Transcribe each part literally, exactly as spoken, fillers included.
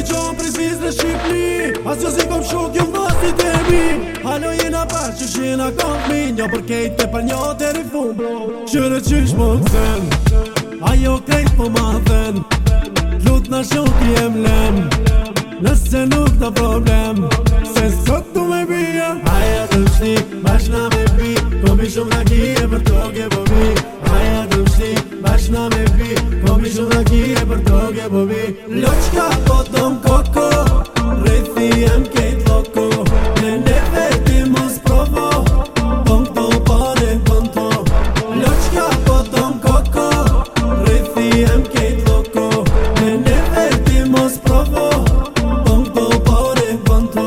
qonë prezis në Shqipni As jo si kom shok jo vasti të mi Halo jena par që shena kom mi Njo për kejt të për njo të rifun Qyre qysh më këthen Ajo krejt po ma then Lut në shok jem lem Nëse nuk të problem Se sot tu me bia Aja të mshti bashna me pi Komi shumë raki e për toke po mi Aja të mshti bashna me pi Komi shumë raki e për toke po mi Loqka po tom koko Rejthi jem kejt loko Në neve ti mos provo Pon këto pare pon to Loqka po tom koko Rejthi jem kejt loko Në neve ti mos provo Pon këto pare pon to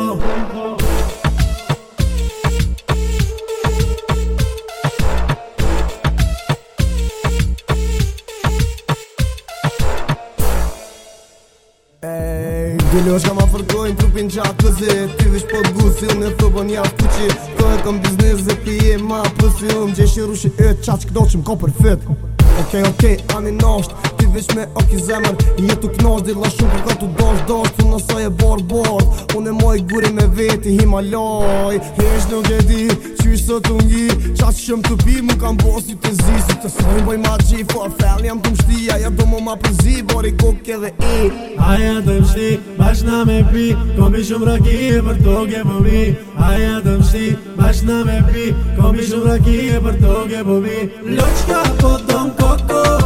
Dile është ka ma fërkojnë trupin qatë këzit Ty vish po t'gusil në thubon jaftë kuqit Ko e kom biznes dhe pi e ma pësi um Gjeshi rushi e qa që këdo që m'ko për fit Okej, okej, ani nasht Ty vish me oki zemër Jetu knash dhe la shumë për ka tu dash dash Tu nësaj e bar bar Unë e moj guri me veti Himalaj Hesh nuk e di Qysh sot ungi Qa që shumë të pi mu kam bos ju të zi Si të sojnë boj ma gji For fel jam të mshti Aja do mu ma përzi Bori kok edhe i Aja të mshti bashna me pi Komi shumë raki e për toke po mi Aja të mshti bashna me pi Komi shumë raki e për toke po mi Loqka po tom koko